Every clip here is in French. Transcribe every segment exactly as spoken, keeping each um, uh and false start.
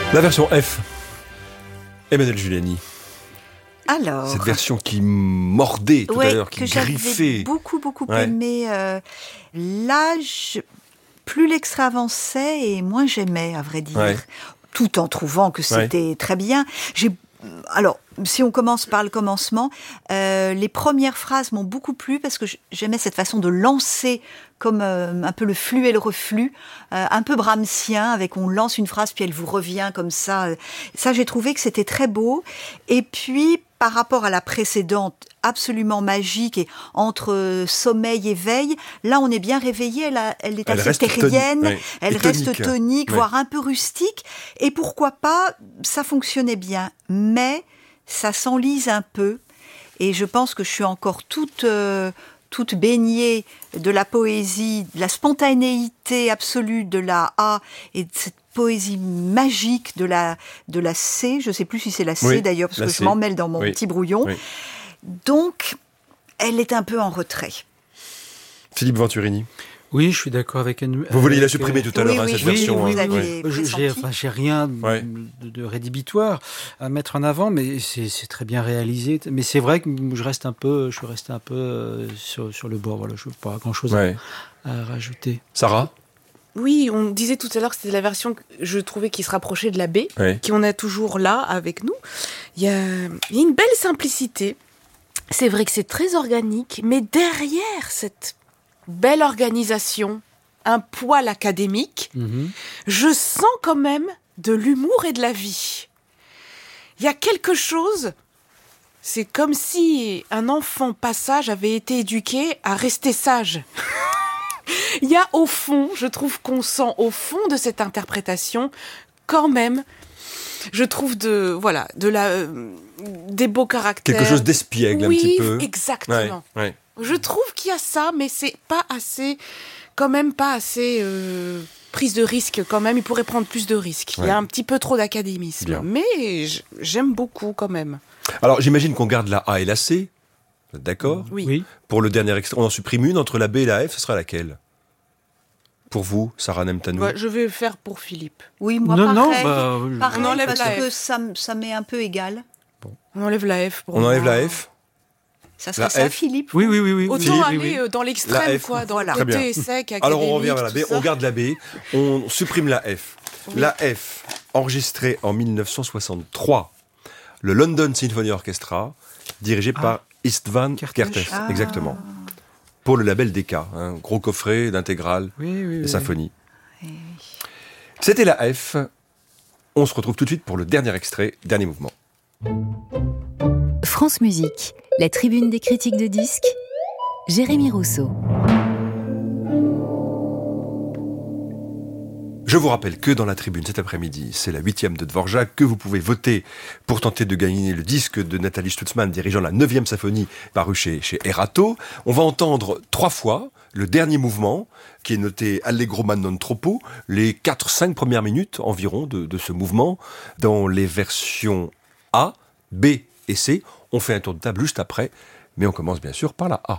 La version F, Emmanuelle Giuliani. Alors, cette version qui mordait tout ouais, à l'heure, qui que griffait. J'avais beaucoup, beaucoup ouais. aimé. Euh, là, je, plus l'extrait avançait et moins j'aimais, à vrai dire. Ouais. Tout en trouvant que c'était ouais. très bien. J'ai, alors, si on commence par le commencement, euh, les premières phrases m'ont beaucoup plu parce que j'aimais cette façon de lancer comme euh, un peu le flux et le reflux, euh, un peu brahmsien, avec on lance une phrase puis elle vous revient comme ça. Ça, j'ai trouvé que c'était très beau. Et puis, par rapport à la précédente, absolument magique, et entre sommeil et veille, là, on est bien réveillé, elle, a, elle est elle assez terrienne, toni- ouais. elle et reste tonique, tonique, ouais. voire un peu rustique, et pourquoi pas, ça fonctionnait bien. Mais ça s'enlise un peu, et je pense que je suis encore toute... Euh, toute baignée de la poésie, de la spontanéité absolue de la A et de cette poésie magique de la, de la C. Je ne sais plus si c'est la C oui, d'ailleurs, parce que C. je m'en mêle dans mon oui. petit brouillon. Oui. Donc, elle est un peu en retrait. Philippe Venturini. Oui, je suis d'accord avec Anne. Vous vouliez la supprimer tout à l'heure, oui, hein, oui, cette oui, version. Oui, hein. oui, oui. J'ai, enfin, j'ai rien ouais. de, de rédhibitoire à mettre en avant, mais c'est, c'est très bien réalisé. Mais c'est vrai que je reste un peu, je suis resté un peu sur, sur le bord. Voilà, je n'ai pas grand-chose ouais. à, à rajouter. Sarah ? Oui, on disait tout à l'heure que c'était la version que je trouvais qui se rapprochait de la B, ouais. qu'on a toujours là avec nous. Il y a, il y a une belle simplicité. C'est vrai que c'est très organique, mais derrière cette belle organisation, un poil académique, mmh. je sens quand même de l'humour et de la vie. Il y a quelque chose, c'est comme si un enfant pas sage avait été éduqué à rester sage. Il y a au fond, je trouve qu'on sent au fond de cette interprétation, quand même, je trouve de, voilà, de la, euh, des beaux caractères. Quelque chose d'espiègle oui, un petit peu. Exactement. Ouais, ouais. Je trouve qu'il y a ça, mais c'est pas assez... quand même pas assez euh, prise de risque quand même, il pourrait prendre plus de risques. Ouais. Il y a un petit peu trop d'académisme. Bien. Mais j'aime beaucoup quand même. Alors j'imagine qu'on garde la A et la C, d'accord ? Oui. oui. Pour le dernier extrait, on en supprime une entre la B et la F, ce sera laquelle ? Pour vous, Sarah Nemtanou ? Ouais, je vais faire pour Philippe. Oui, moi non, pareil. Non, bah, pareil on enlève parce la que F. ça, ça m'est un peu égal. Bon. On enlève la F. Pour on moi. enlève la F ? Ça serait la ça, F. Philippe. Oui, oui, oui, oui. Autant Philippe, aller oui, oui. dans l'extrême, quoi, dans voilà. le côté sec, académique. Alors on revient vers la B, ça. on garde la B, on supprime la F. Oui. La F, enregistrée en dix-neuf cent soixante-trois, le London Symphony Orchestra, dirigé ah. par Istvan Kertész, ah. exactement. Pour le label Decca, un gros coffret d'intégrales, oui, oui, de oui. symphonies. Oui. C'était la F. On se retrouve tout de suite pour le dernier extrait, dernier mouvement. France Musique, la tribune des critiques de disques, Jérémy Rousseau. Je vous rappelle que dans la tribune cet après-midi, c'est la huitième de Dvorak, que vous pouvez voter pour tenter de gagner le disque de Nathalie Stutzmann dirigeant la neuvième symphonie paru chez, chez Erato. On va entendre trois fois le dernier mouvement, qui est noté Allegro ma non troppo, les quatre cinq premières minutes environ de, de ce mouvement, dans les versions A, B et C. On fait un tour de table juste après, mais on commence bien sûr par la A.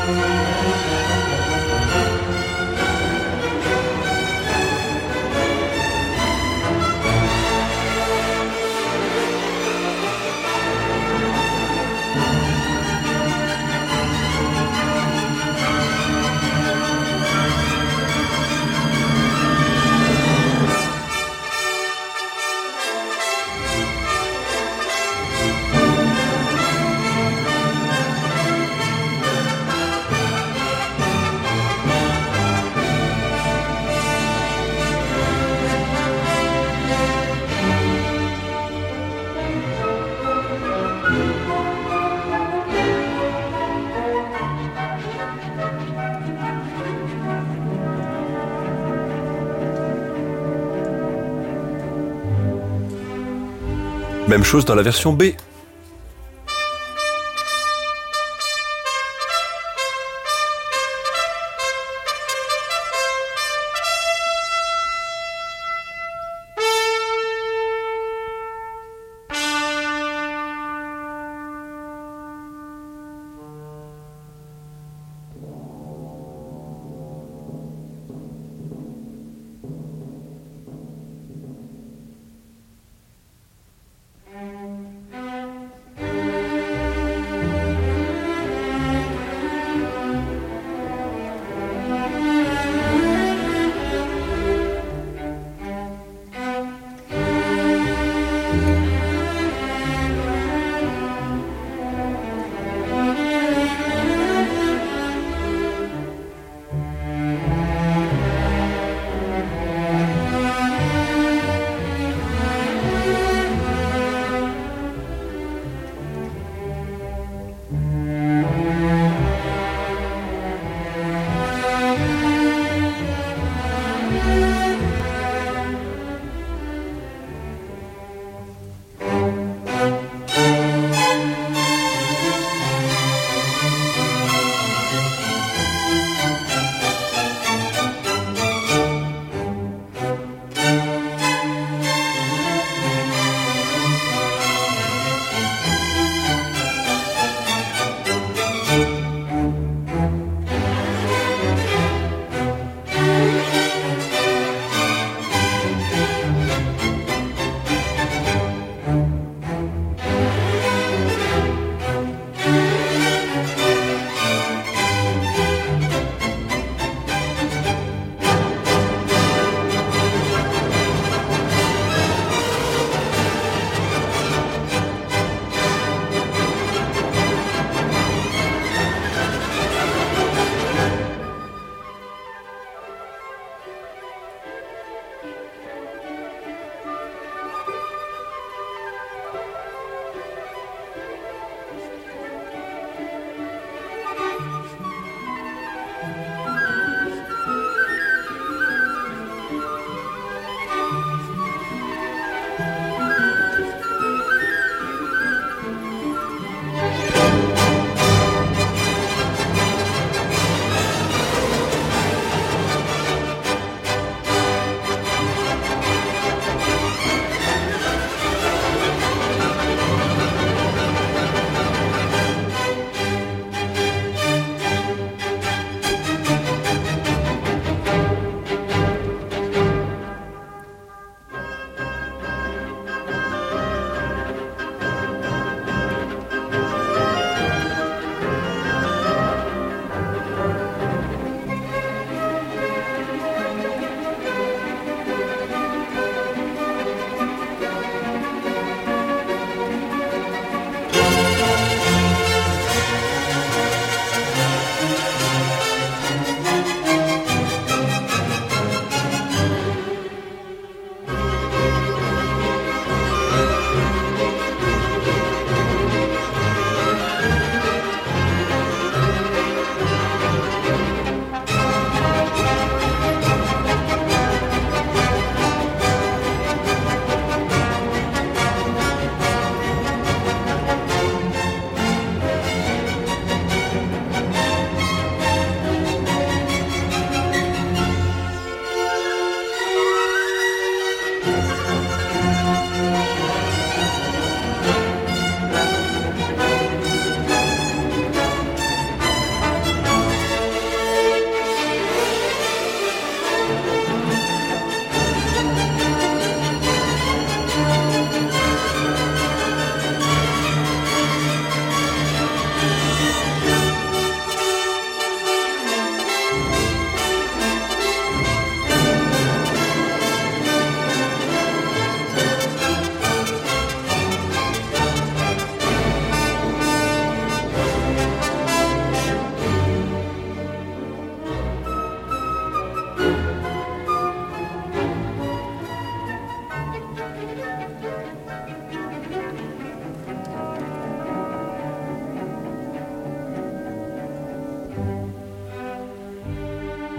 Même chose dans la version B.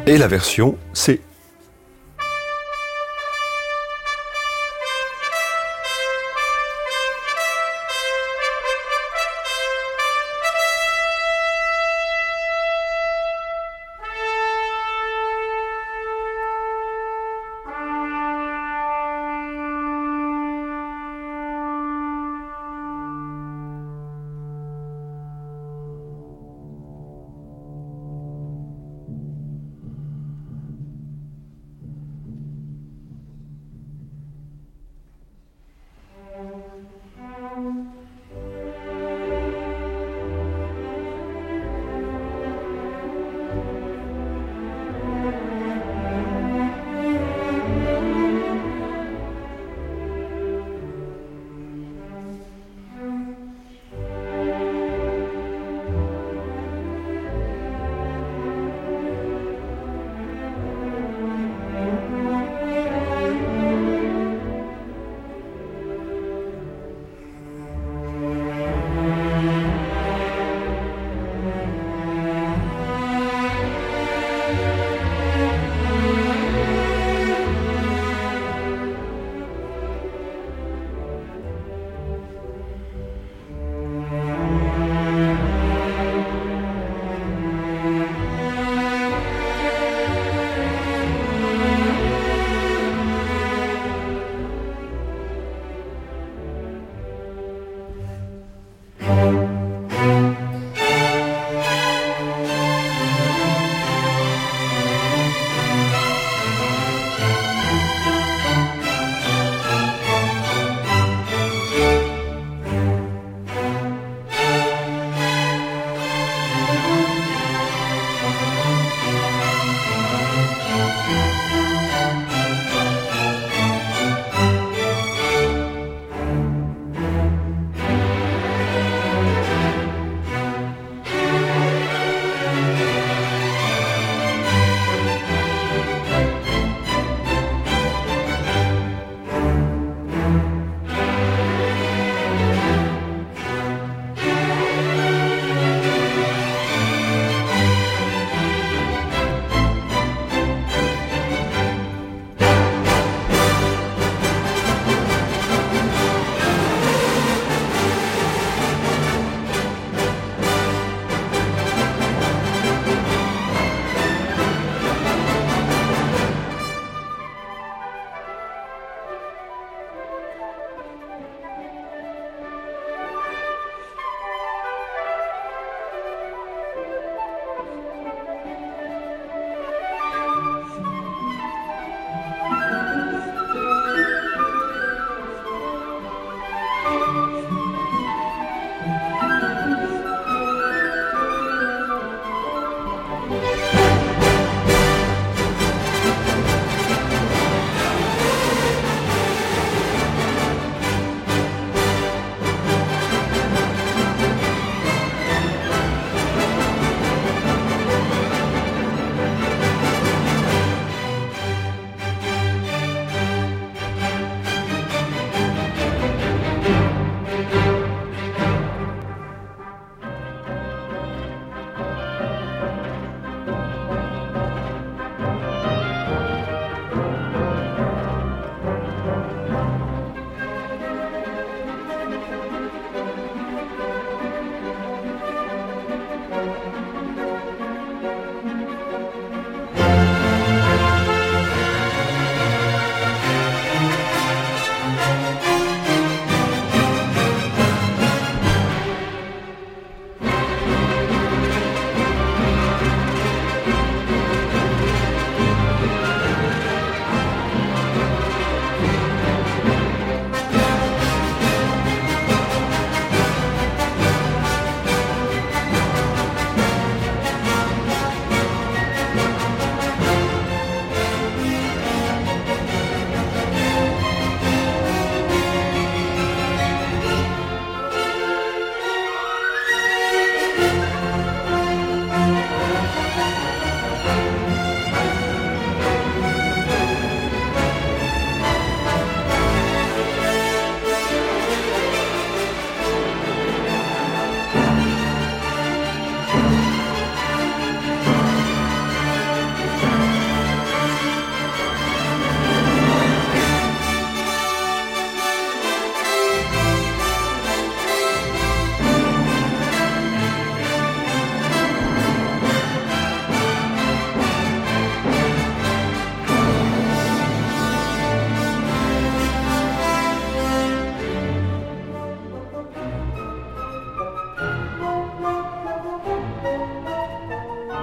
et la version C.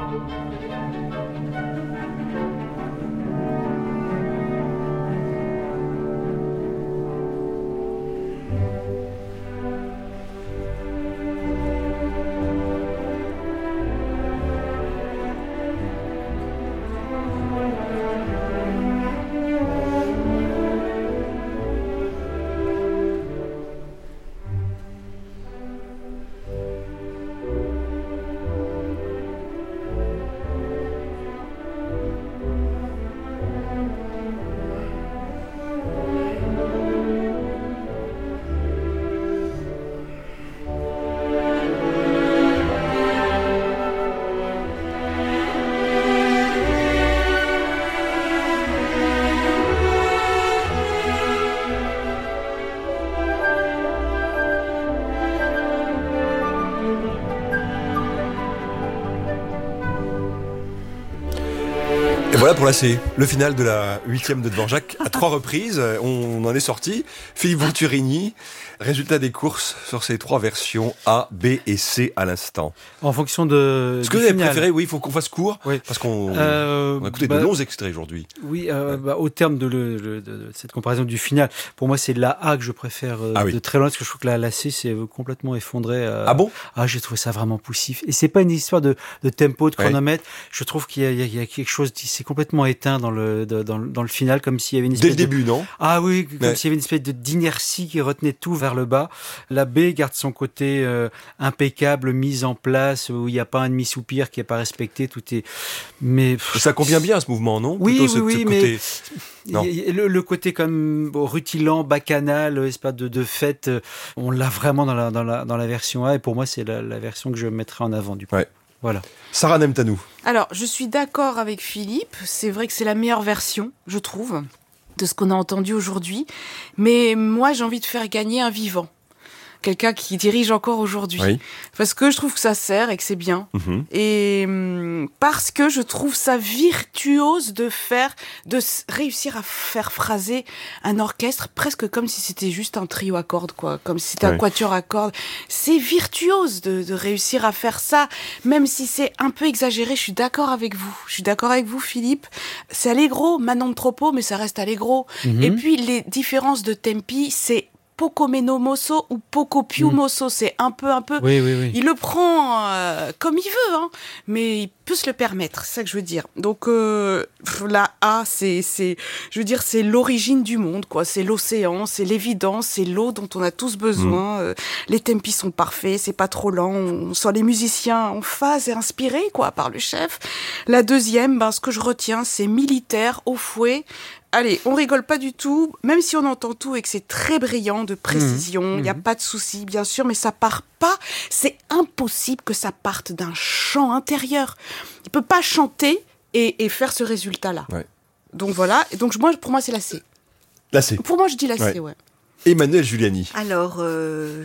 Et voilà pour la C, le final de la huitième de Dvorak. À trois reprises, on en est sorti. Philippe Venturini, résultat des courses sur ces trois versions A, B et C à l'instant. En fonction de. Ce que vous avez préféré, oui, il faut qu'on fasse court, oui. parce qu'on euh, on a écouté bah, de longs extraits aujourd'hui. Oui, euh, ouais. bah, au terme de, le, le, de cette comparaison du final, pour moi c'est la A que je préfère euh, ah, oui. de très loin, parce que je trouve que la, la C c'est complètement effondré. Euh, ah bon? Ah, j'ai trouvé ça vraiment poussif. Et c'est pas une histoire de, de tempo, de chronomètre. Ouais. Je trouve qu'il y a, il y a, il y a quelque chose qui s'est complètement éteint dans le, de, dans, dans le final, comme s'il y avait une espèce Dès le début, de... non? Ah oui, comme ouais. s'il y avait une espèce de, d'inertie qui retenait tout vers le bas. La B garde son côté euh, impeccable, mise en place, où il n'y a pas un demi-soupir qui n'est pas respecté, tout est... Mais... Ça convient bien à ce mouvement, non? Oui, Plutôt oui, oui, ce mais... côté... Non. Le, le côté comme bon, rutilant, bacchanal, espace de, de fête, on l'a vraiment dans la, dans, la, dans la version A, et pour moi c'est la, la version que je mettrai en avant du coup. Ouais. Voilà. Sarah Nemtanou. Alors, je suis d'accord avec Philippe, c'est vrai que c'est la meilleure version, je trouve, de ce qu'on a entendu aujourd'hui, mais moi j'ai envie de faire gagner un vivant. Quelqu'un qui dirige encore aujourd'hui. Oui. Parce que je trouve que ça sert et que c'est bien. Mm-hmm. Et hum, parce que je trouve ça virtuose de faire, de réussir à faire phraser un orchestre presque comme si c'était juste un trio à cordes, quoi. Comme si c'était oui. un quatuor à cordes. C'est virtuose de, de réussir à faire ça. Même si c'est un peu exagéré, je suis d'accord avec vous. Je suis d'accord avec vous, Philippe. C'est allegro, ma non troppo, mais ça reste allegro. Mm-hmm. Et puis, les différences de tempi, c'est poco meno mosso ou poco più mmh. mosso, c'est un peu, un peu. Oui, oui, oui. Il le prend euh, comme il veut, hein, mais il peut se le permettre. C'est ça que je veux dire. Donc euh, la A, c'est, c'est, je veux dire, c'est l'origine du monde, quoi. C'est l'océan, c'est l'évidence, c'est l'eau dont on a tous besoin. Mmh. Euh, les tempi sont parfaits, c'est pas trop lent. On sent les musiciens en phase et inspirés, quoi, par le chef. La deuxième, ben, ce que je retiens, c'est militaire au fouet. Allez, on rigole pas du tout, même si on entend tout et que c'est très brillant, de précision, il mmh. n'y a pas de souci, bien sûr, mais ça part pas. C'est impossible que ça parte d'un chant intérieur. Il peut pas chanter et, et faire ce résultat-là. Ouais. Donc voilà, et donc moi, pour moi, c'est la C. La C. Pour moi, je dis la ouais. C, ouais. Emmanuelle Giuliani. Alors, euh,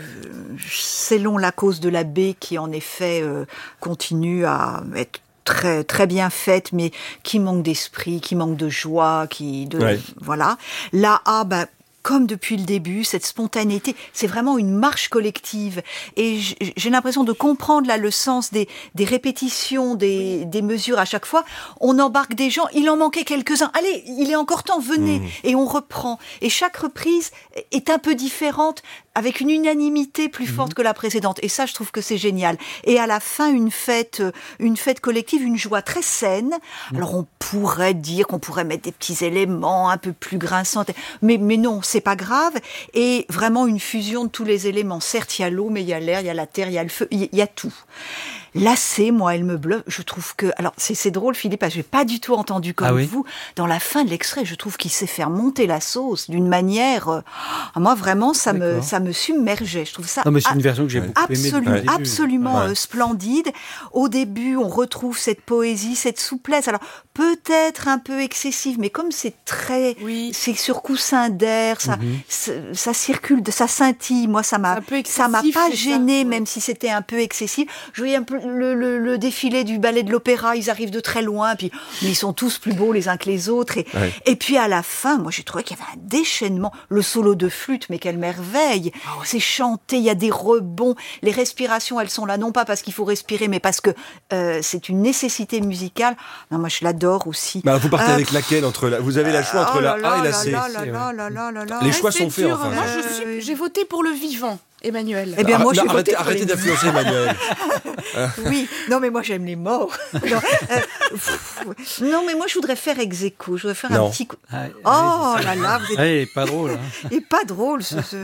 selon la cause de la B qui, en effet, euh, continue à être très très bien faite, mais qui manque d'esprit, qui manque de joie, qui de ouais. voilà. La A, bah, comme depuis le début, cette spontanéité, c'est vraiment une marche collective. Et j'ai l'impression de comprendre là le sens des, des répétitions, des, des mesures à chaque fois. On embarque des gens, il en manquait quelques-uns. Allez, il est encore temps, venez. Mmh. Et on reprend. Et chaque reprise est un peu différente, avec une unanimité plus forte mmh. que la précédente. Et ça, je trouve que c'est génial. Et à la fin, une fête, une fête collective, une joie très saine. Mmh. Alors, on pourrait dire qu'on pourrait mettre des petits éléments un peu plus grinçants. Mais, mais non, c'est pas grave. Et vraiment une fusion de tous les éléments. Certes, il y a l'eau, mais il y a l'air, il y a la terre, il y a le feu, il y a tout. Là, c'est, moi, elle me bluffe. Je trouve que... Alors, c'est, c'est drôle, Philippe, parce que je n'ai pas du tout entendu comme ah oui vous. Dans la fin de l'extrait, je trouve qu'il sait faire monter la sauce d'une manière... Euh, moi, vraiment, ça me, ça me submergeait. Je trouve ça... Non, mais c'est une version que j'ai beaucoup absolu, aimée. Absolument ouais. euh, splendide. Au début, on retrouve cette poésie, cette souplesse. Alors, peut-être un peu excessive, mais comme c'est très... Oui. C'est sur coussin d'air, ça, mm-hmm. ça circule, ça scintille. Moi, ça m'a, ça m'a pas gêné, ouais. même si c'était un peu excessif. Je voyais un peu... le, le, le défilé du ballet de l'opéra, ils arrivent de très loin, puis mais ils sont tous plus beaux les uns que les autres. Et, ouais. et puis à la fin, moi j'ai trouvé qu'il y avait un déchaînement. Le solo de flûte, mais quelle merveille! Ah ouais. C'est chanté, il y a des rebonds, les respirations, elles sont là, non pas parce qu'il faut respirer, mais parce que euh, c'est une nécessité musicale. Non, moi je l'adore aussi. Bah, vous partez euh, avec laquelle entre la... Vous avez le choix entre oh la A et la C. Là là là là là là là. Les choix sont faits, enfin. Moi, je suis, j'ai voté pour le vivant. Emmanuel. Eh bien, moi, ah, je non, arrêtez, arrêtez les... d'influencer Emmanuel. Oui, non, mais moi, j'aime les morts. non, euh, pff, non, mais moi, je voudrais faire ex aequo. Je voudrais faire non. un petit coup. Ah, oh là là, vous êtes... Allez, pas drôle. Hein. Et pas drôle, ce. ce...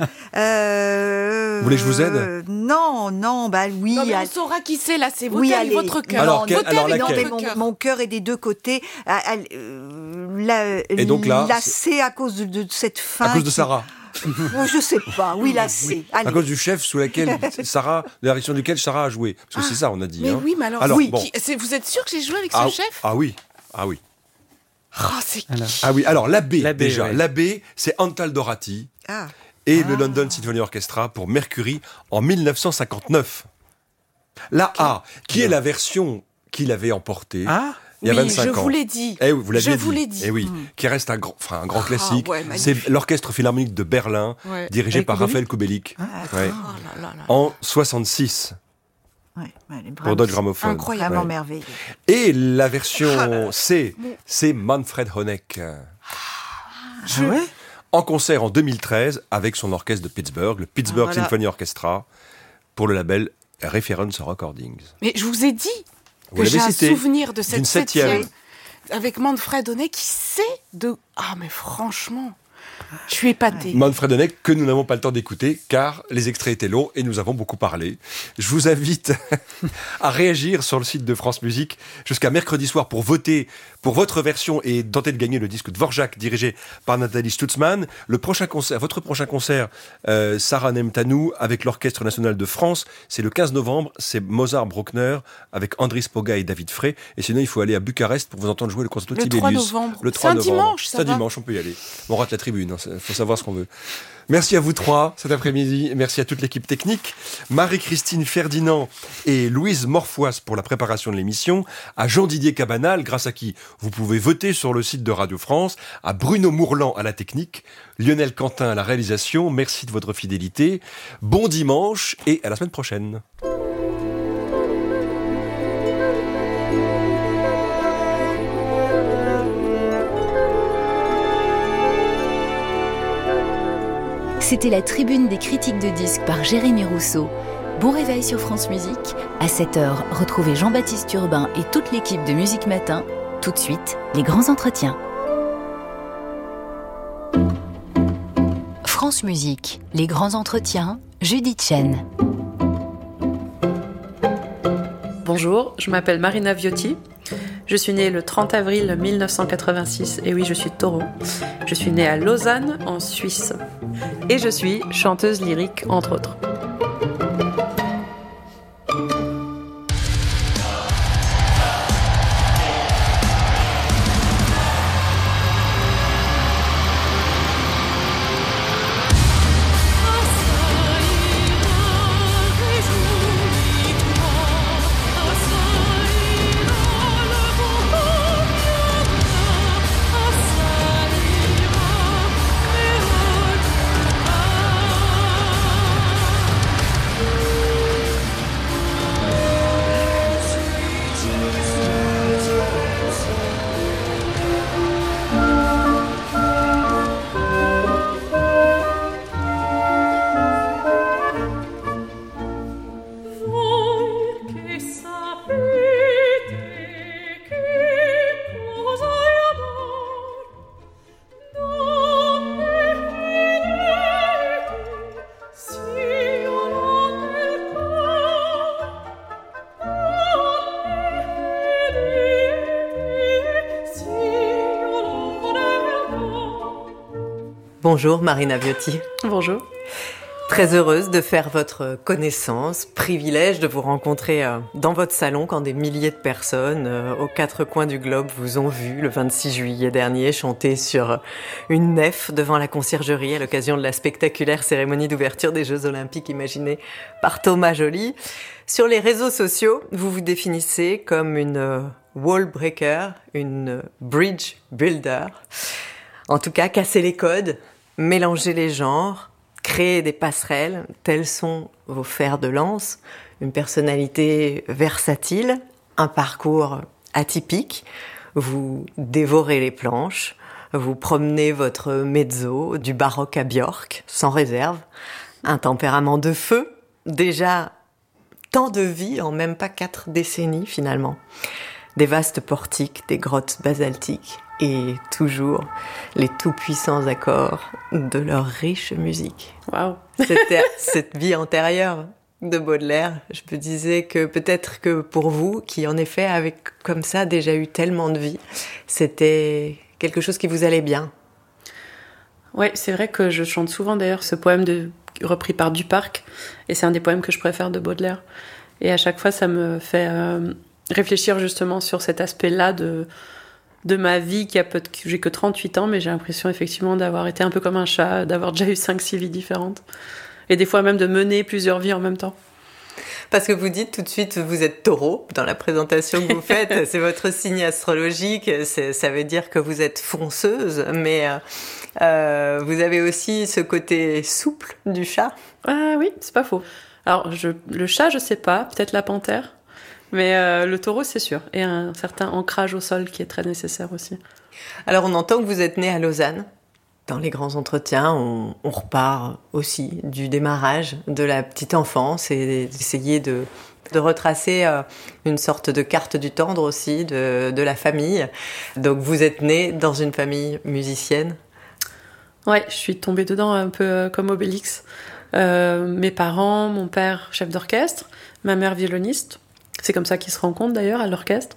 Euh... Vous voulez que je vous aide? Non, non, bah oui. Non, mais elle... on saura qui c'est, là, c'est voter oui, avec votre cœur. Alors, quel, alors non, laquelle mais mon, mon cœur est des deux côtés. Euh, la, Et donc là, la C à cause de, de cette fin. À cause de Sarah. Oh, je sais pas, oui, là, c'est. Oui. À cause du chef sous laquelle Sarah, de la direction duquel Sarah a joué. Parce que ah, c'est ça, on a dit. Mais hein. oui, mais alors, alors oui. Bon. Qui, vous êtes sûr que j'ai joué avec ah, ce chef? Ah oui, ah oui. Oh, c'est qui? Ah oui, alors la B, la B déjà. Ouais. La B, c'est Antal Dorati ah. et ah. le London Symphony Orchestra pour Mercury en mille neuf cent cinquante-neuf. La A, qui non. est la version qu'il avait emportée. Ah. Il y a oui, vingt-cinq je ans. vous l'ai dit. Eh oui, vous l'aviez je dit. vous l'ai dit. Eh oui, mmh. qui reste un grand, enfin un grand classique. Ah, ouais, c'est l'Orchestre Philharmonique de Berlin, ouais. dirigé Avec par Kubelik. Raphaël Kubelik, ah, ouais. oh là là là. en soixante-six. Ouais, ouais, pour Deutsche Grammophon. Incroyablement ouais. merveilleux. Et la version C, c'est Manfred Honeck. Je... Ah ouais en concert en deux mille treize avec son orchestre de Pittsburgh, le Pittsburgh ah, voilà. Symphony Orchestra, pour le label Reference Recordings. Mais je vous ai dit que j'ai un souvenir de cette septième. Avec Manfred Honeck qui sait de... Ah, mais franchement, je suis épatée. Manfred Honeck que nous n'avons pas le temps d'écouter car les extraits étaient longs et nous avons beaucoup parlé. Je vous invite à réagir sur le site de France Musique jusqu'à mercredi soir pour voter pour votre version et tenter de gagner le disque Dvorak dirigé par Nathalie Stutzmann. Le prochain concert, votre prochain concert, euh, Sarah Nemtanou avec l'Orchestre National de France, c'est le quinze novembre, c'est Mozart-Bruckner avec Andris Poga et David Frey. Et sinon, il faut aller à Bucarest pour vous entendre jouer le concerto Sibelius. Le trois novembre. Le trois novembre. C'est un dimanche, ça C'est un va. dimanche, on peut y aller. On rate la tribune, il hein, faut savoir ce qu'on veut. Merci à vous trois cet après-midi. Merci à toute l'équipe technique. Marie-Christine Ferdinand et Louise Morfoise pour la préparation de l'émission. À Jean-Didier Cabanal, grâce à qui vous pouvez voter sur le site de Radio France. À Bruno Mourlan à la technique. Lionel Quentin à la réalisation. Merci de votre fidélité. Bon dimanche et à la semaine prochaine. C'était la tribune des critiques de disques par Jérémy Rousseau. Bon réveil sur France Musique. À sept heures, retrouvez Jean-Baptiste Urbain et toute l'équipe de Musique Matin. Tout de suite, les grands entretiens. France Musique, les grands entretiens, Judith Chen. Bonjour, je m'appelle Marina Viotti. Je suis née le trente avril mille neuf cent quatre-vingt-six, et oui, je suis taureau. Je suis née à Lausanne, en Suisse. Et je suis chanteuse lyrique, entre autres. Bonjour Marina Viotti. Bonjour. Très heureuse de faire votre connaissance, privilège de vous rencontrer dans votre salon quand des milliers de personnes aux quatre coins du globe vous ont vu le vingt-six juillet dernier chanter sur une nef devant la conciergerie à l'occasion de la spectaculaire cérémonie d'ouverture des Jeux Olympiques imaginée par Thomas Joly. Sur les réseaux sociaux, vous vous définissez comme une wall breaker, une bridge builder. En tout cas, casser les codes, mélanger les genres, créer des passerelles, tels sont vos fers de lance, une personnalité versatile, un parcours atypique, vous dévorez les planches, vous promenez votre mezzo du baroque à Björk, sans réserve, un tempérament de feu, déjà tant de vie en même pas quatre décennies finalement, des vastes portiques, des grottes basaltiques, et toujours les tout-puissants accords de leur riche musique. Waouh. C'était cette vie antérieure de Baudelaire. Je me disais que peut-être que pour vous, qui en effet avez comme ça déjà eu tellement de vie, c'était quelque chose qui vous allait bien. Ouais, c'est vrai que je chante souvent d'ailleurs ce poème de, repris par Duparc, et c'est un des poèmes que je préfère de Baudelaire. Et à chaque fois, ça me fait euh, réfléchir justement sur cet aspect-là de... de ma vie, qui a peu de... j'ai que trente-huit ans, mais j'ai l'impression effectivement d'avoir été un peu comme un chat, d'avoir déjà eu cinq six vies différentes. Et des fois même de mener plusieurs vies en même temps. Parce que vous dites tout de suite, vous êtes taureau dans la présentation que vous faites, c'est votre signe astrologique, c'est, ça veut dire que vous êtes fonceuse, mais euh, vous avez aussi ce côté souple du chat. Ah oui, c'est pas faux. Alors je, le chat, je sais pas, peut-être la panthère. Mais euh, le taureau, c'est sûr. Et un certain ancrage au sol qui est très nécessaire aussi. Alors, on entend que vous êtes né à Lausanne. Dans les grands entretiens, on, on repart aussi du démarrage de la petite enfance et d'essayer de, de retracer euh, une sorte de carte du tendre aussi de, de la famille. Donc, vous êtes né dans une famille musicienne. Ouais, je suis tombée dedans un peu comme Obélix. Euh, mes parents, mon père chef d'orchestre, ma mère violoniste. C'est comme ça qu'ils se rencontrent d'ailleurs à l'orchestre.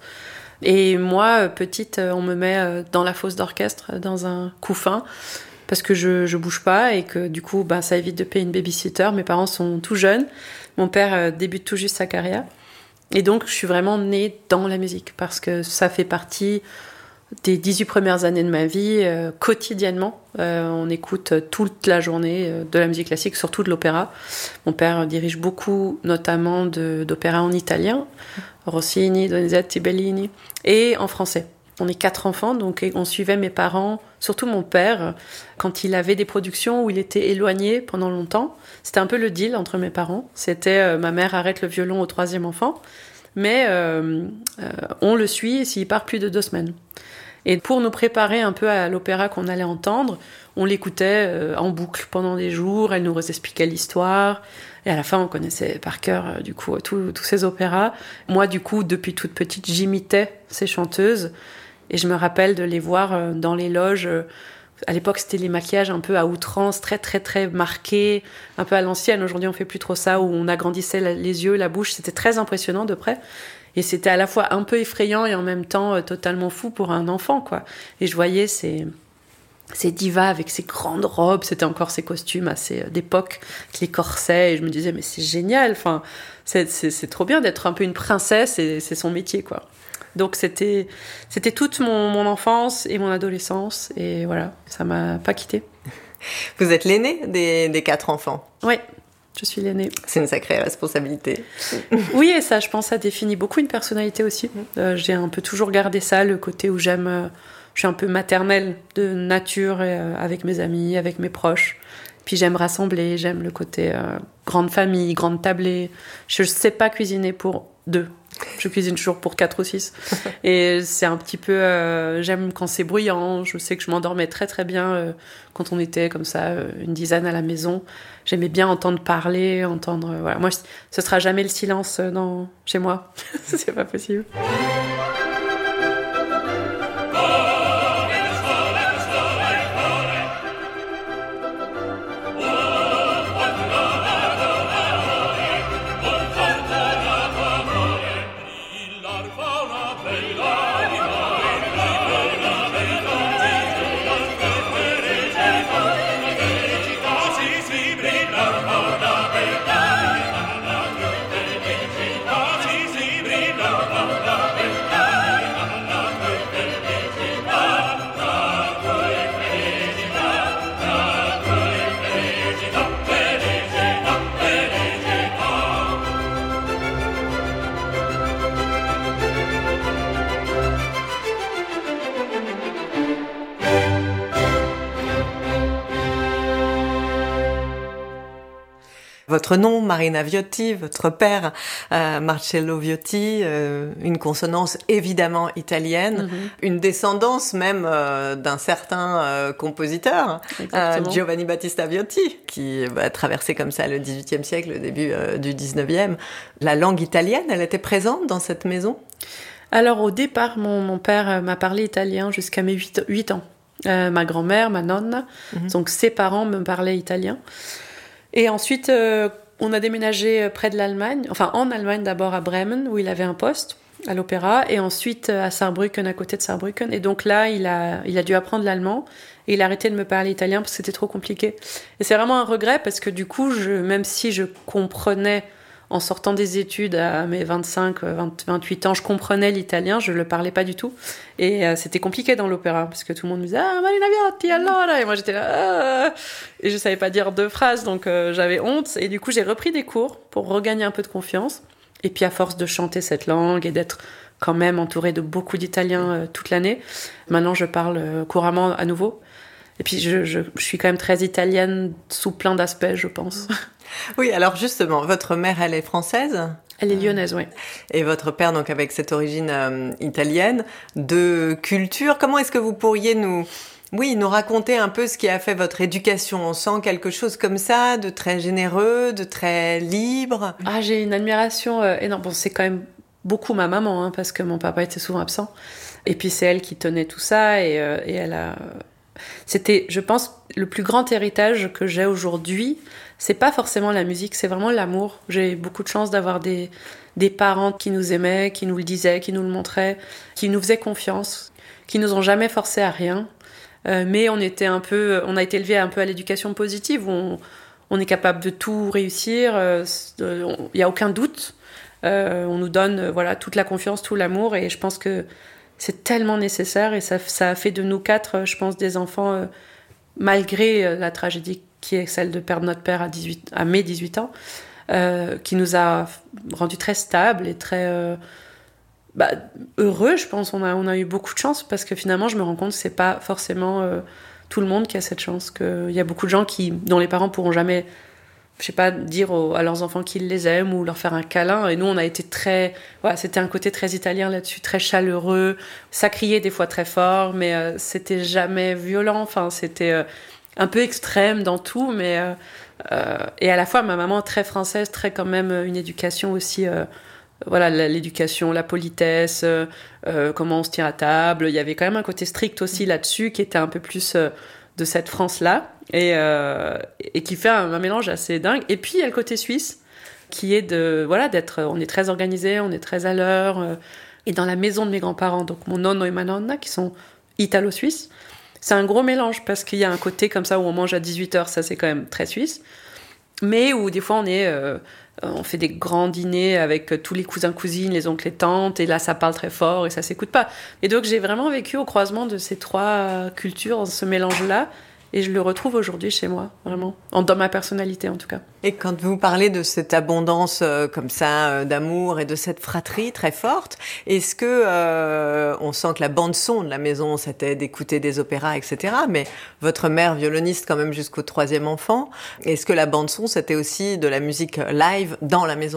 Et moi, petite, on me met dans la fosse d'orchestre, dans un couffin, parce que je, je bouge pas et que du coup, bah, ça évite de payer une babysitter. Mes parents sont tout jeunes. Mon père débute tout juste sa carrière. Et donc, je suis vraiment née dans la musique parce que ça fait partie des dix-huit premières années de ma vie, euh, quotidiennement. Euh, on écoute toute la journée euh, de la musique classique, surtout de l'opéra. Mon père dirige beaucoup, notamment de, d'opéra en italien, Rossini, Donizetti, Bellini, et en français. On est quatre enfants, donc on suivait mes parents, surtout mon père, quand il avait des productions où il était éloigné pendant longtemps. C'était un peu le deal entre mes parents. C'était euh, ma mère arrête le violon au troisième enfant, mais euh, euh, on le suit s'il part plus de deux semaines. Et pour nous préparer un peu à l'opéra qu'on allait entendre, on l'écoutait euh, en boucle pendant des jours, elle nous expliquait l'histoire, et à la fin on connaissait par cœur euh, du coup tous ces opéras. Moi du coup, depuis toute petite, j'imitais ces chanteuses, et je me rappelle de les voir euh, dans les loges. Euh, à l'époque, c'était les maquillages un peu à outrance, très très très marqués, un peu à l'ancienne. Aujourd'hui, on fait plus trop ça, où on agrandissait la, les yeux, la bouche. C'était très impressionnant de près. Et c'était à la fois un peu effrayant et en même temps euh, totalement fou pour un enfant, quoi. Et je voyais ces, ces divas avec ces grandes robes, c'était encore ces costumes assez euh, d'époque, avec les corsets, et je me disais, mais c'est génial, enfin, c'est, c'est, c'est trop bien d'être un peu une princesse, et c'est son métier, quoi. Donc c'était, c'était toute mon, mon enfance et mon adolescence, et voilà, ça m'a pas quittée. Vous êtes l'aîné des, des quatre enfants. Oui. Je suis l'aînée. C'est une sacrée responsabilité. Oui, et ça, je pense, ça définit beaucoup une personnalité aussi. Euh, j'ai un peu toujours gardé ça, le côté où j'aime... Euh, je suis un peu maternelle de nature, euh, avec mes amis, avec mes proches. Puis j'aime rassembler, j'aime le côté euh, grande famille, grande tablée. Je ne sais pas cuisiner pour deux. Je cuisine toujours pour quatre ou six. Et c'est un petit peu... Euh, j'aime quand c'est bruyant. Je sais que je m'endormais très très bien euh, quand on était comme ça, euh, une dizaine à la maison. J'aimais bien entendre parler, entendre... Euh, voilà. Moi, ce sera jamais le silence euh, dans, chez moi. C'est pas possible. Brilla votre nom, Marina Viotti, votre père, euh, Marcello Viotti, euh, une consonance évidemment italienne, mm-hmm. une descendance même euh, d'un certain euh, compositeur, euh, Giovanni Battista Viotti, qui a traversé comme ça le dix-huitième siècle, le début euh, du dix-neuvième. La langue italienne, elle était présente dans cette maison ? Alors au départ, mon, mon père m'a parlé italien jusqu'à mes huit ans. Euh, ma grand-mère, ma nonne, mm-hmm. donc ses parents me parlaient italien. Et ensuite, euh, on a déménagé près de l'Allemagne, enfin en Allemagne d'abord à Bremen, où il avait un poste à l'opéra, et ensuite à Saarbrücken, à côté de Saarbrücken. Et donc là, il a, il a dû apprendre l'allemand, et il a arrêté de me parler italien parce que c'était trop compliqué. Et c'est vraiment un regret, parce que du coup, je, même si je comprenais, en sortant des études à mes vingt-cinq, vingt, vingt-huit ans, je comprenais l'italien, je le parlais pas du tout. Et euh, c'était compliqué dans l'opéra, parce que tout le monde me disait « Ah, Marina Viotti, allora !» Et moi j'étais là ah! Et je savais pas dire deux phrases, donc euh, j'avais honte. Et du coup, j'ai repris des cours pour regagner un peu de confiance. Et puis à force de chanter cette langue et d'être quand même entourée de beaucoup d'Italiens euh, toute l'année, maintenant je parle euh, couramment à nouveau. Et puis je, je, je suis quand même très italienne sous plein d'aspects, je pense. Oui, alors justement, votre mère, elle est française ? Elle est lyonnaise, oui. Et votre père, donc avec cette origine euh, italienne, de culture, comment est-ce que vous pourriez nous, oui, nous raconter un peu ce qui a fait votre éducation ? On sent quelque chose comme ça, de très généreux, de très libre. Ah, j'ai une admiration euh, énorme. Bon, c'est quand même beaucoup ma maman, hein, parce que mon papa était souvent absent. Et puis c'est elle qui tenait tout ça, et, euh, et elle a... C'était, je pense, le plus grand héritage que j'ai aujourd'hui. C'est pas forcément la musique, c'est vraiment l'amour. J'ai beaucoup de chance d'avoir des, des parents qui nous aimaient, qui nous le disaient, qui nous le montraient, qui nous faisaient confiance, qui nous ont jamais forcés à rien. Euh, mais on était un peu, on a été élevés un peu à l'éducation positive, où on, on est capable de tout réussir. Il euh, y a aucun doute. Euh, on nous donne, euh, voilà, toute la confiance, tout l'amour, et je pense que c'est tellement nécessaire, et ça, ça a fait de nous quatre, je pense, des enfants, euh, malgré euh, la tragédie qui est celle de perdre notre père à, dix-huit, à mes dix-huit ans, euh, qui nous a rendus très stables et très euh, bah, heureux, je pense. On a, on a eu beaucoup de chance, parce que finalement, je me rends compte que c'est pas forcément euh, tout le monde qui a cette chance, qu'il y a beaucoup de gens qui, dont les parents pourront jamais, je sais pas, dire aux, à leurs enfants qu'ils les aiment ou leur faire un câlin. Et nous, on a été très... Voilà, c'était un côté très italien là-dessus, très chaleureux. Ça criait des fois très fort, mais euh, c'était jamais violent. Enfin, c'était euh, un peu extrême dans tout, mais... Euh, euh, et à la fois, ma maman, très française, très quand même une éducation aussi... Euh, voilà, l'éducation, la politesse, euh, euh, comment on se tient à table. Il y avait quand même un côté strict aussi là-dessus, qui était un peu plus... Euh, de cette France-là, et, euh, et qui fait un, un mélange assez dingue. Et puis, il y a le côté suisse, qui est de, voilà, d'être, on est très organisé, on est très à l'heure, euh, et dans la maison de mes grands-parents, donc mon nonno et ma nonna, qui sont italo-suisses, c'est un gros mélange, parce qu'il y a un côté comme ça, où on mange à dix-huit heures, ça c'est quand même très suisse, mais où des fois on est... Euh, on fait des grands dîners avec tous les cousins, cousines, les oncles et tantes, et là ça parle très fort et ça s'écoute pas. Et donc j'ai vraiment vécu au croisement de ces trois cultures, ce mélange-là, et je le retrouve aujourd'hui chez moi, vraiment, dans ma personnalité en tout cas. Et quand vous parlez de cette abondance euh, comme ça, euh, d'amour et de cette fratrie très forte, est-ce que euh, on sent que la bande-son de la maison, c'était d'écouter des opéras, et cetera. Mais votre mère, violoniste quand même jusqu'au troisième enfant, est-ce que la bande-son, c'était aussi de la musique live dans la maison ?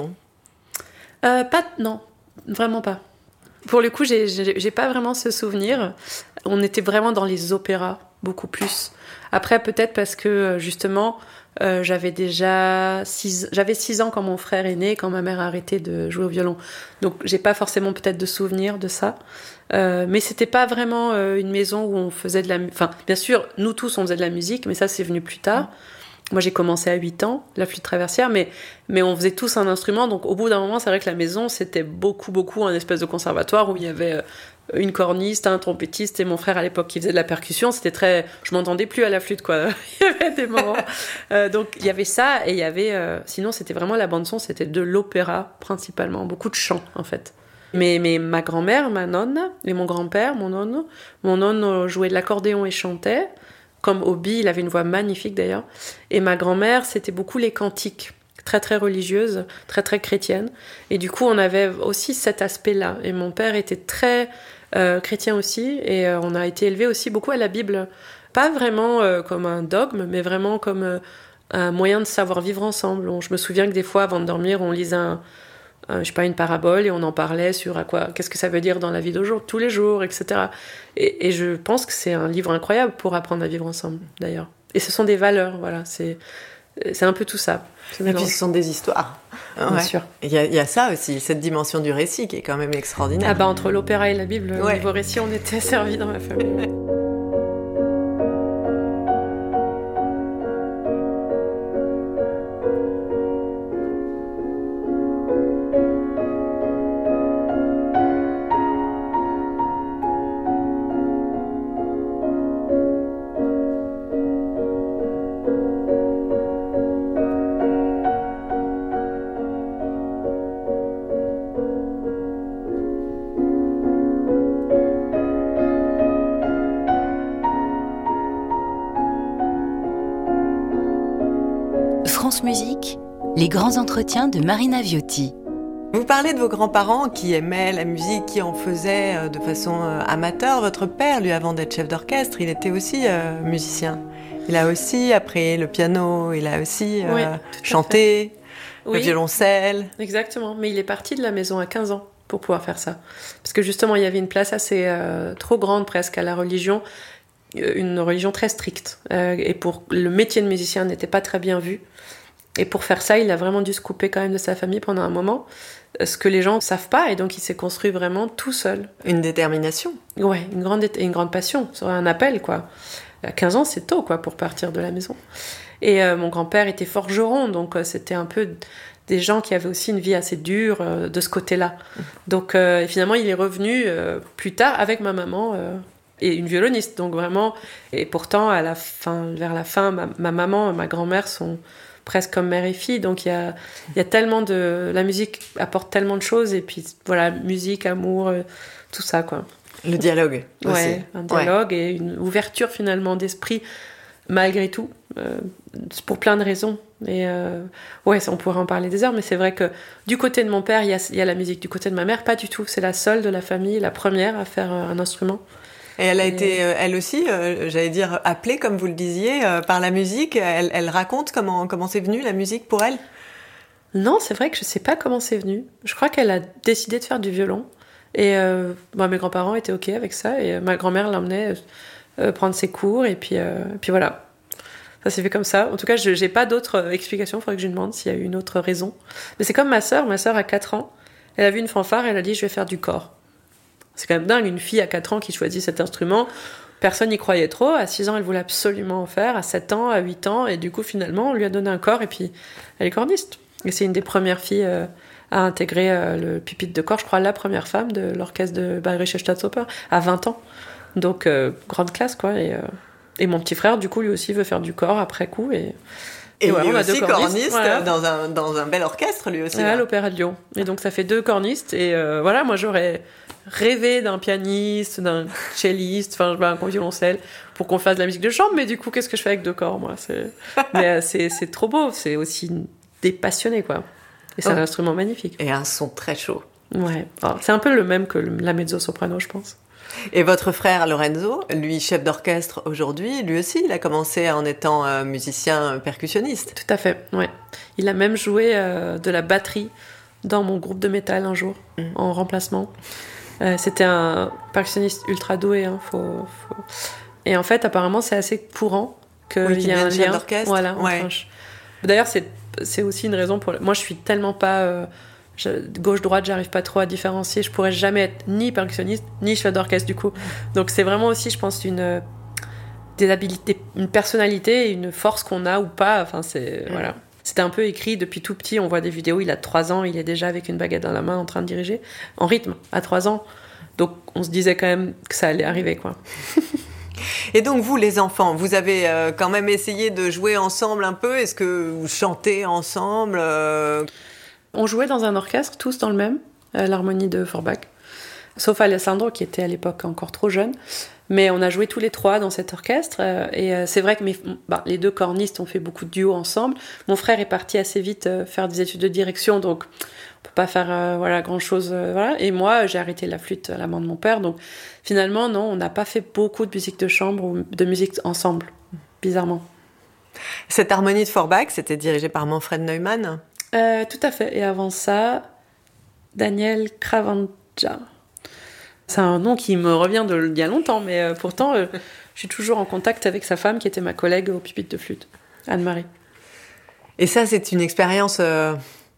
euh, Pas, non, vraiment pas. Pour le coup, j'ai, j'ai, j'ai pas vraiment ce souvenir. On était vraiment dans les opéras, beaucoup plus. Après, peut-être parce que, justement, euh, j'avais déjà six, j'avais six ans quand mon frère est né, quand ma mère a arrêté de jouer au violon. Donc, j'ai pas forcément peut-être de souvenir de ça. Euh, mais c'était pas vraiment euh, une maison où on faisait de la... Enfin, bien sûr, nous tous, on faisait de la musique, mais ça, c'est venu plus tard. Mmh. Moi, j'ai commencé à huit ans, la flûte traversière, mais, mais on faisait tous un instrument. Donc, au bout d'un moment, c'est vrai que la maison, c'était beaucoup, beaucoup un espèce de conservatoire où il y avait une corniste, un trompettiste et mon frère à l'époque qui faisait de la percussion. C'était très... Je m'entendais plus à la flûte, quoi. Il y avait des moments... euh, donc, il y avait ça et il y avait... Euh... Sinon, c'était vraiment la bande-son, c'était de l'opéra, principalement. Beaucoup de chants, en fait. Mais, mais ma grand-mère, ma nonne, et mon grand-père, mon nonno, mon nonno jouait de l'accordéon et chantait. Comme hobby, il avait une voix magnifique d'ailleurs. Et ma grand-mère, c'était beaucoup les cantiques, très très religieuses, très très chrétiennes. Et du coup, on avait aussi cet aspect-là. Et mon père était très euh, chrétien aussi, et euh, on a été élevés aussi beaucoup à la Bible. Pas vraiment euh, comme un dogme, mais vraiment comme euh, un moyen de savoir vivre ensemble. On, je me souviens que des fois, avant de dormir, on lisait un, un, je sais pas, une parabole et on en parlait sur à quoi, qu'est-ce que ça veut dire dans la vie d'aujourd'hui, tous les jours, et cetera. Et, et je pense que c'est un livre incroyable pour apprendre à vivre ensemble, d'ailleurs. Et ce sont des valeurs, voilà. C'est, c'est un peu tout ça. Et puis ce sont des histoires. Bien ouais. sûr. Il y, a, il y a ça aussi, cette dimension du récit qui est quand même extraordinaire. Ah bah entre l'opéra et la Bible, ouais. Niveau récit, on était servis dans ma famille. France Musique, les grands entretiens de Marina Viotti. Vous parlez de vos grands-parents qui aimaient la musique, qui en faisaient de façon amateur. Votre père, lui, avant d'être chef d'orchestre, il était aussi euh, musicien. Il a aussi appris le piano, il a aussi euh, oui, chanté, le oui, violoncelle. Exactement, mais il est parti de la maison à quinze ans pour pouvoir faire ça. Parce que justement, il y avait une place assez euh, trop grande presque à la religion, une religion très stricte. Euh, et pour le métier de musicien n'était pas très bien vu. Et pour faire ça, il a vraiment dû se couper quand même de sa famille pendant un moment, ce que les gens ne savent pas, et donc il s'est construit vraiment tout seul. Une détermination. Ouais, une grande, une grande passion, un appel, quoi. À quinze ans, c'est tôt, quoi, pour partir de la maison. Et euh, mon grand-père était forgeron, donc euh, c'était un peu des gens qui avaient aussi une vie assez dure euh, de ce côté-là. Donc euh, et finalement, il est revenu euh, plus tard avec ma maman euh, et une violoniste, donc vraiment. Et pourtant, à la fin, vers la fin, ma, ma maman et ma grand-mère sont presque comme mère et fille, donc il y a, il y a tellement de... La musique apporte tellement de choses, et puis voilà, musique, amour, euh, tout ça, quoi. Le dialogue aussi. Ouais, un dialogue ouais. Et une ouverture finalement d'esprit, malgré tout, euh, pour plein de raisons. Et euh, ouais, on pourrait en parler des heures, mais c'est vrai que du côté de mon père, il y a, il y a la musique. Du côté de ma mère, pas du tout. C'est la seule de la famille, la première à faire un instrument. Et elle a et... été, euh, elle aussi, euh, j'allais dire, appelée, comme vous le disiez, euh, par la musique. Elle, elle raconte comment, comment c'est venu, la musique, pour elle ? Non, c'est vrai que je sais pas comment c'est venu. Je crois qu'elle a décidé de faire du violon. Et euh, bah, mes grands-parents étaient OK avec ça. Et euh, ma grand-mère l'emmenait euh, prendre ses cours. Et puis, euh, puis voilà. Ça s'est fait comme ça. En tout cas, je n'ai pas d'autres explications. Il faudrait que je lui demande s'il y a eu une autre raison. Mais c'est comme ma sœur. Ma sœur a quatre ans. Elle a vu une fanfare et elle a dit « je vais faire du cor ». C'est quand même dingue, une fille à quatre ans qui choisit cet instrument. Personne n'y croyait trop. À six ans, elle voulait absolument en faire. À sept ans, à huit ans. Et du coup, finalement, on lui a donné un cor. Et puis, elle est corniste. Et c'est une des premières filles euh, à intégrer euh, le pupitre de cor. Je crois la première femme de l'orchestre de Bayerische Staatsoper à vingt ans. Donc, euh, grande classe, quoi. Et, euh, et mon petit frère, du coup, lui aussi veut faire du cor après coup. Et, et, et ouais, lui on a aussi deux cornistes, corniste voilà. dans, un, dans un bel orchestre, lui aussi. À l'Opéra de Lyon. Et donc, ça fait deux cornistes. Et euh, voilà, moi, j'aurais rêvé d'un pianiste, d'un celliste, enfin, un violoncelle, pour qu'on fasse de la musique de chambre. Mais du coup, qu'est-ce que je fais avec deux corps, moi c'est... Mais euh, c'est, c'est trop beau. C'est aussi des passionnés, quoi. Et c'est oh. un instrument magnifique. Et un son très chaud. Ouais. Alors, c'est un peu le même que la mezzo-soprano, je pense. Et votre frère Lorenzo, lui chef d'orchestre aujourd'hui, lui aussi, il a commencé en étant euh, musicien percussionniste. Tout à fait, ouais. Il a même joué euh, de la batterie dans mon groupe de métal un jour, mmh. en remplacement. Euh, c'était un percussionniste ultra doué, hein, faut, faut... Et en fait, apparemment, c'est assez courant qu'il oui, y a un lien. D'orchestre. Voilà. Ouais. D'ailleurs, c'est c'est aussi une raison pour. Moi, je suis tellement pas euh, je... gauche-droite, j'arrive pas trop à différencier. Je pourrais jamais être ni percussionniste ni chef d'orchestre du coup. Donc, c'est vraiment aussi, je pense, une des habilités, une personnalité, une force qu'on a ou pas. Enfin, c'est mmh. voilà. C'était un peu écrit depuis tout petit. On voit des vidéos. Il a trois ans, il est déjà avec une baguette dans la main en train de diriger en rythme à trois ans. Donc, on se disait quand même que ça allait arriver, quoi. Et donc, vous, les enfants, vous avez euh, quand même essayé de jouer ensemble un peu. Est-ce que vous chantez ensemble euh... On jouait dans un orchestre, tous dans le même, euh, l'harmonie de Forbach. Sauf Alessandro, qui était à l'époque encore trop jeune. Mais on a joué tous les trois dans cet orchestre. Euh, et euh, c'est vrai que mes, bah, les deux cornistes ont fait beaucoup de duos ensemble. Mon frère est parti assez vite euh, faire des études de direction, donc on peut pas faire euh, voilà, grand-chose. Euh, voilà. Et moi, j'ai arrêté la flûte à la main de mon père. Donc finalement, non, on n'a pas fait beaucoup de musique de chambre ou de musique ensemble, bizarrement. Cette harmonie de Forbach, c'était dirigé par Manfred Neumann. euh, Tout à fait. Et avant ça, Daniel Kravanja. C'est un nom qui me revient de, d'il y a longtemps, mais euh, pourtant, euh, je suis toujours en contact avec sa femme, qui était ma collègue au pupitre de flûte, Anne-Marie. Et ça, c'est une expérience euh,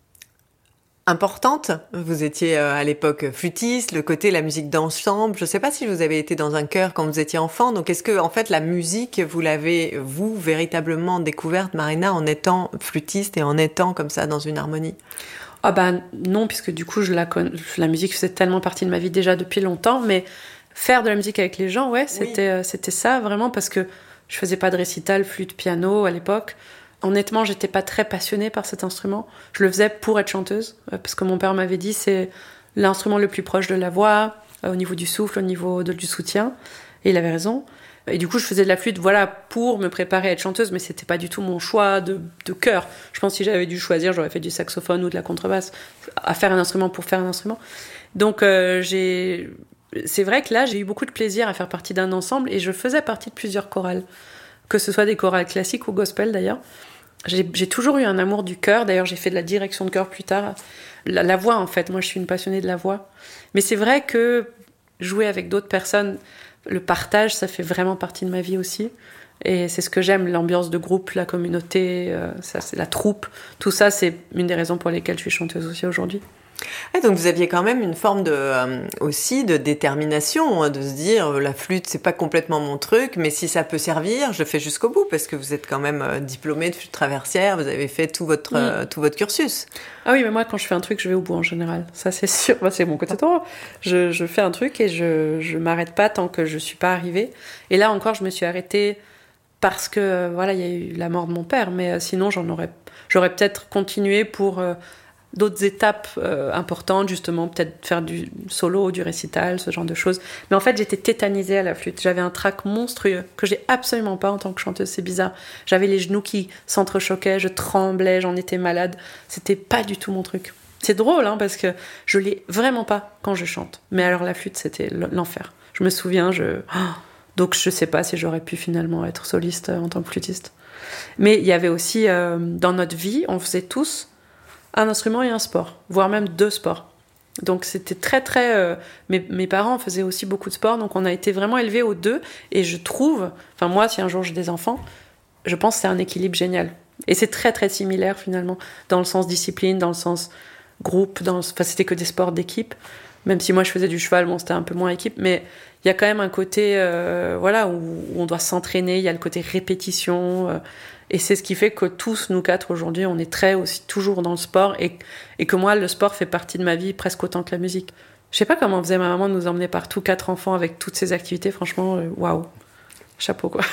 importante. Vous étiez euh, à l'époque flûtiste, le côté la musique d'ensemble. Je ne sais pas si vous avez été dans un chœur quand vous étiez enfant. Donc, est-ce que, en fait, la musique, vous l'avez, vous, véritablement découverte, Marina, en étant flûtiste et en étant comme ça dans une harmonie ? Ah ben non, puisque du coup, je la, con... la musique faisait tellement partie de ma vie déjà depuis longtemps, mais faire de la musique avec les gens, ouais, c'était, oui. euh, c'était ça, vraiment, parce que je faisais pas de récital, flûte, piano à l'époque. Honnêtement, j'étais pas très passionnée par cet instrument. Je le faisais pour être chanteuse, euh, parce que mon père m'avait dit c'est l'instrument le plus proche de la voix, euh, au niveau du souffle, au niveau de, du soutien, et il avait raison. Et du coup, je faisais de la flûte, voilà, pour me préparer à être chanteuse, mais c'était pas du tout mon choix de, de cœur. Je pense que si j'avais dû choisir, j'aurais fait du saxophone ou de la contrebasse, à faire un instrument pour faire un instrument. Donc, euh, j'ai... c'est vrai que là, j'ai eu beaucoup de plaisir à faire partie d'un ensemble, et je faisais partie de plusieurs chorales, que ce soit des chorales classiques ou gospel d'ailleurs. J'ai, j'ai toujours eu un amour du chœur. D'ailleurs, j'ai fait de la direction de chœur plus tard. La, la voix, en fait. Moi, je suis une passionnée de la voix. Mais c'est vrai que jouer avec d'autres personnes, le partage, ça fait vraiment partie de ma vie aussi. Et c'est ce que j'aime, l'ambiance de groupe, la communauté, euh, ça, c'est la troupe. Tout ça, c'est une des raisons pour lesquelles je suis chanteuse aussi aujourd'hui. Ouais, donc vous aviez quand même une forme de, euh, aussi de détermination, hein, de se dire la flûte c'est pas complètement mon truc, mais si ça peut servir, je le fais jusqu'au bout, parce que vous êtes quand même euh, diplômée de flûte traversière, vous avez fait tout votre, mmh. euh, tout votre cursus. Ah oui, mais moi quand je fais un truc, je vais au bout en général, ça c'est sûr, moi, c'est mon côté taureau. Je, je fais un truc et je, je m'arrête pas tant que je suis pas arrivée. Et là encore, je me suis arrêtée parce que euh, voilà, il y a eu la mort de mon père, mais euh, sinon j'en aurais, j'aurais peut-être continué pour euh, d'autres étapes euh, importantes, justement, peut-être faire du solo, du récital, ce genre de choses. Mais en fait, j'étais tétanisée à la flûte. J'avais un trac monstrueux que j'ai absolument pas en tant que chanteuse, c'est bizarre. J'avais les genoux qui s'entrechoquaient, je tremblais, j'en étais malade. C'était pas du tout mon truc. C'est drôle, hein, parce que je l'ai vraiment pas quand je chante. Mais alors la flûte, c'était l'enfer. Je me souviens, je... Oh, donc je sais pas si j'aurais pu finalement être soliste en tant que flûtiste. Mais il y avait aussi, euh, dans notre vie, on faisait tous un instrument et un sport, voire même deux sports. Donc c'était très très... Euh, mes, mes parents faisaient aussi beaucoup de sport, donc on a été vraiment élevés aux deux, et je trouve, enfin moi, si un jour j'ai des enfants, je pense que c'est un équilibre génial. Et c'est très très similaire finalement, dans le sens discipline, dans le sens groupe, dans le, enfin c'était que des sports d'équipe, même si moi je faisais du cheval, bon c'était un peu moins équipe, mais il y a quand même un côté, euh, voilà, où, où on doit s'entraîner, il y a le côté répétition... Euh, Et c'est ce qui fait que tous, nous quatre, aujourd'hui, on est très aussi toujours dans le sport, et, et que moi, le sport fait partie de ma vie presque autant que la musique. Je sais pas comment faisait ma maman de nous emmener partout, quatre enfants, avec toutes ces activités. Franchement, waouh, chapeau, quoi.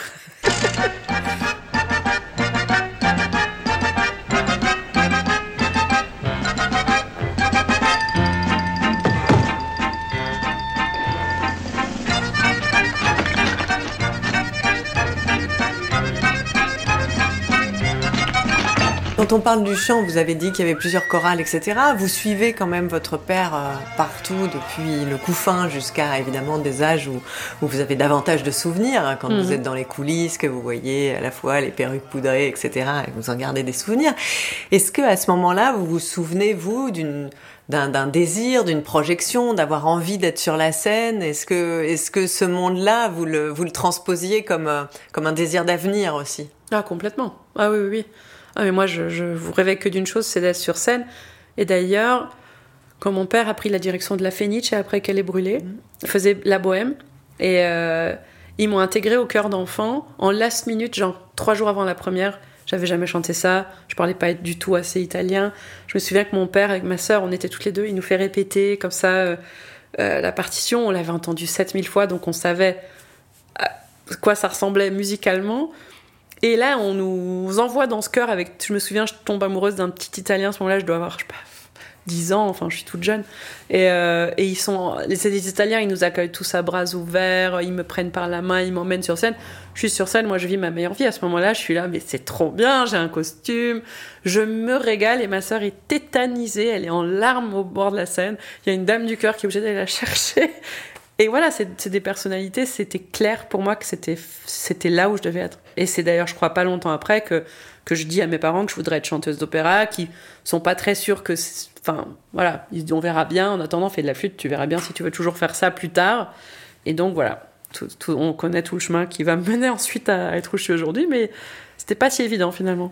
Quand on parle du chant, vous avez dit qu'il y avait plusieurs chorales, et cetera. Vous suivez quand même votre père euh, partout, depuis le couffin jusqu'à évidemment des âges où, où vous avez davantage de souvenirs, hein, quand mmh. vous êtes dans les coulisses, que vous voyez à la fois les perruques poudrées, et cetera. Et vous en gardez des souvenirs. Est-ce que à ce moment-là, vous vous souvenez, vous, d'une, d'un, d'un désir, d'une projection, d'avoir envie d'être sur la scène? Est-ce que, est-ce que ce monde-là, vous le, vous le transposiez comme, euh, comme un désir d'avenir aussi? Ah, complètement. Ah oui, oui, oui. Ah, mais moi, je, je vous rêvais que d'une chose, c'est d'être sur scène. Et d'ailleurs, quand mon père a pris la direction de la Fenice après qu'elle ait brûlé, il faisait la bohème. Et euh, ils m'ont intégrée au chœur d'enfants en last minute, genre trois jours avant la première. J'avais jamais chanté ça. Je parlais pas du tout assez italien. Je me souviens que mon père, avec ma sœur, on était toutes les deux. Il nous fait répéter comme ça euh, euh, la partition. On l'avait entendue sept mille fois, donc on savait à quoi ça ressemblait musicalement. Et là, on nous envoie dans ce chœur avec... Je me souviens, je tombe amoureuse d'un petit Italien. À ce moment-là, je dois avoir, je sais pas, dix ans. Enfin, je suis toute jeune. Et, euh, et ils sont... C'est des Italiens, ils nous accueillent tous à bras ouverts. Ils me prennent par la main, ils m'emmènent sur scène. Je suis sur scène, moi, je vis ma meilleure vie. À ce moment-là, je suis là, mais c'est trop bien, j'ai un costume. Je me régale, et ma sœur est tétanisée. Elle est en larmes au bord de la scène. Il y a une dame du chœur qui est obligée d'aller la chercher. Et voilà, c'est, c'est des personnalités, c'était clair pour moi que c'était, c'était là où je devais être. Et c'est d'ailleurs, je crois, pas longtemps après que, que je dis à mes parents que je voudrais être chanteuse d'opéra, qui sont pas très sûrs que... C'est, enfin, voilà, ils se disent, on verra bien, en attendant, fais de la flûte, tu verras bien si tu veux toujours faire ça plus tard. Et donc, voilà, tout, tout, on connaît tout le chemin qui va me mener ensuite à être où je suis aujourd'hui, mais c'était pas si évident, finalement.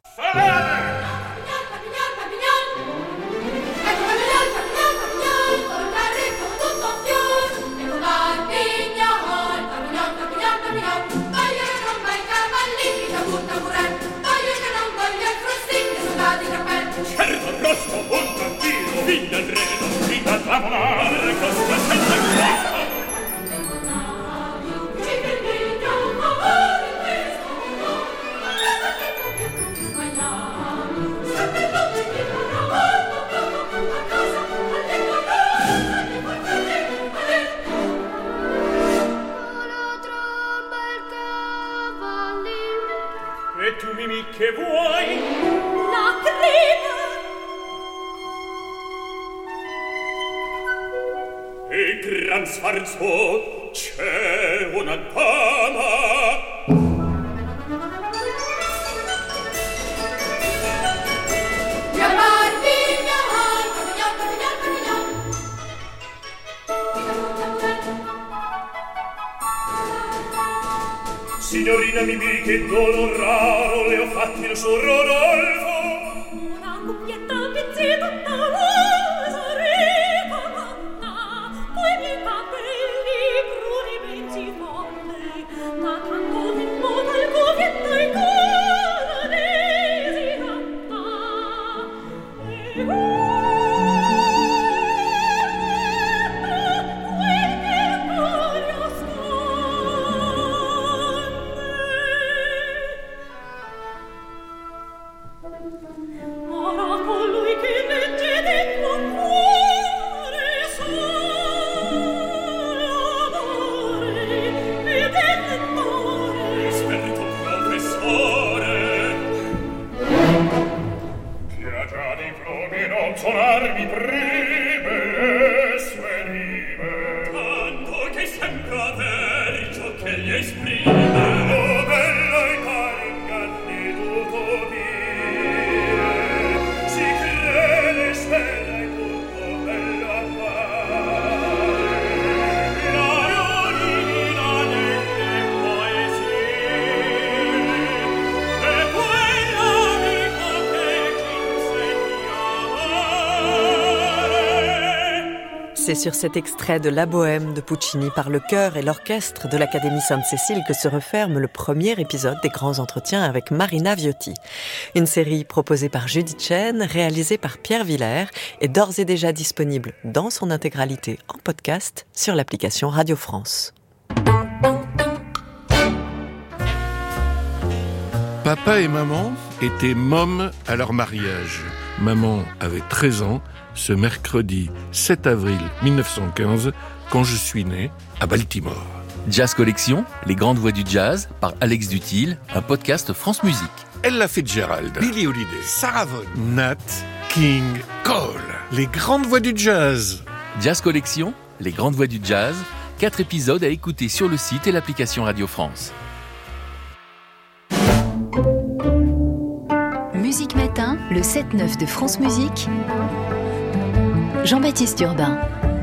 E tu Mimì che vuoi? Lacrime. E gran sfarzo c'è una dama. Signorina Mimì, che dono raro le ho fatti il suo Rodolfo. Una coppietta pizzita tavosa ricamata, coi miei capelli bruni ben si fonde, ma tanto di moda il coppietta in coda desidata. E uh, suonarmi prime le sue rime, tanto che sembra aver ciò che gli esprime. Oh, bella e cari inganni d'utopie, si crede stella e tutto bello appare, la ronina delle poesie è quella vita che ci insegna. C'est sur cet extrait de La Bohème de Puccini par le chœur et l'orchestre de l'Académie Sainte-Cécile que se referme le premier épisode des Grands Entretiens avec Marina Viotti. Une série proposée par Judith Chen, réalisée par Pierre Villers et d'ores et déjà disponible dans son intégralité en podcast sur l'application Radio France. Papa et maman étaient mômes à leur mariage. Maman avait treize ans ce mercredi sept avril mille neuf cent quinze, quand je suis né à Baltimore. Jazz Collection, les grandes voix du jazz, par Alex Dutil, un podcast France Musique. Ella Fitzgerald, Billie Holiday, Sarah Vaughan, Nat King Cole, les grandes voix du jazz. Jazz Collection, les grandes voix du jazz, quatre épisodes à écouter sur le site et l'application Radio France. Musique Matin, le sept neuf de France Musique. Jean-Baptiste Urbain.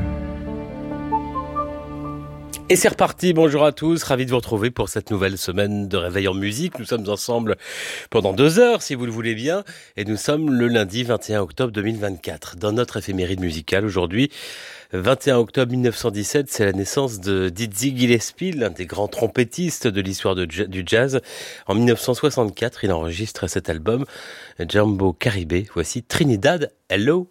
Et c'est reparti, bonjour à tous, ravi de vous retrouver pour cette nouvelle semaine de Réveil en musique. Nous sommes ensemble pendant deux heures, si vous le voulez bien, et nous sommes le lundi vingt et un octobre deux mille vingt-quatre. Dans notre éphéméride musicale aujourd'hui, vingt et un octobre mille neuf cent dix-sept, c'est la naissance de Dizzy Gillespie, l'un des grands trompettistes de l'histoire de, du jazz. En mille neuf cent soixante-quatre, il enregistre cet album, Jambo Caribe. Voici Trinidad, Hello.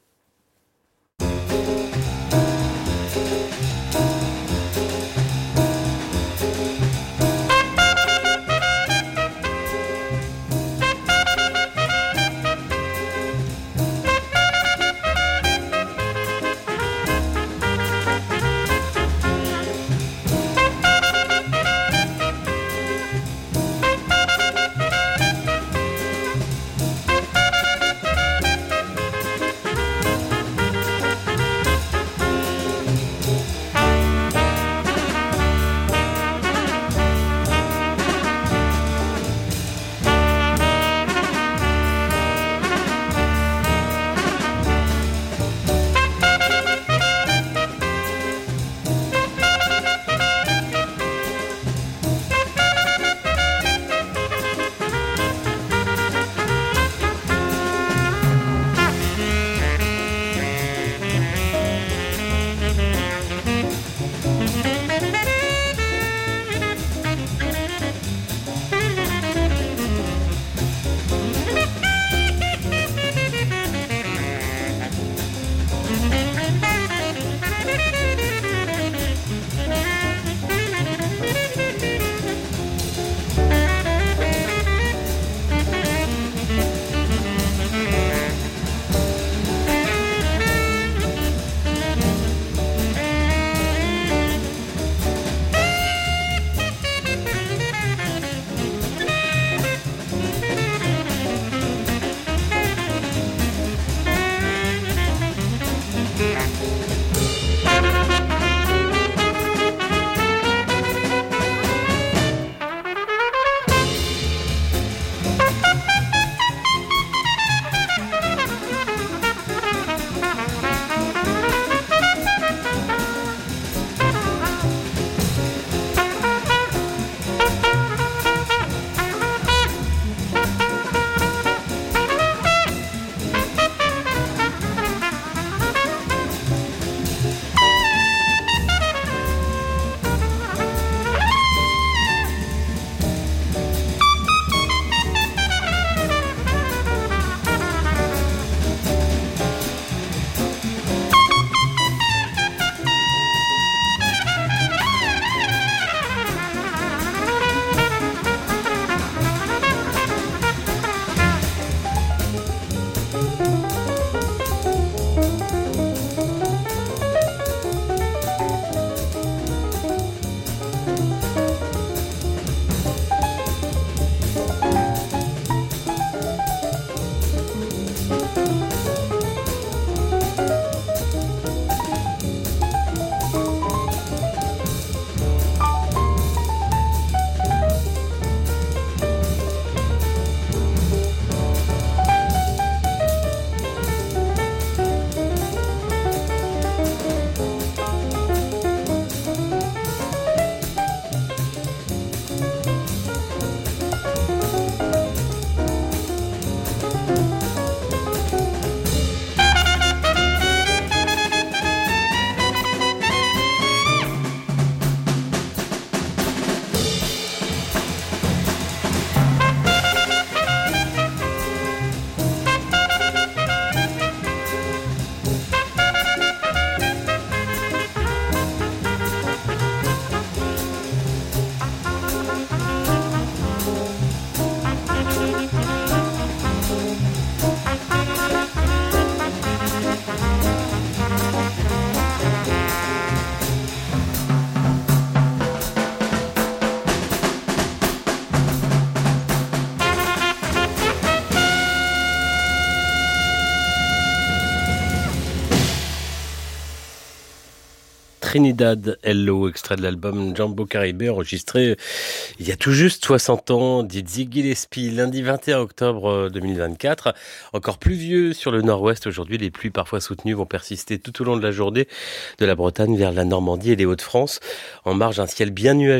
Trinidad Hello, extrait de l'album Jambo Caribé, enregistré il y a tout juste soixante ans, dit Ziggy Gillespie, lundi vingt et un octobre deux mille vingt-quatre. Encore pluvieux sur le nord-ouest aujourd'hui, les pluies parfois soutenues vont persister tout au long de la journée de la Bretagne vers la Normandie et les Hauts-de-France. En marge, un ciel bien nuageux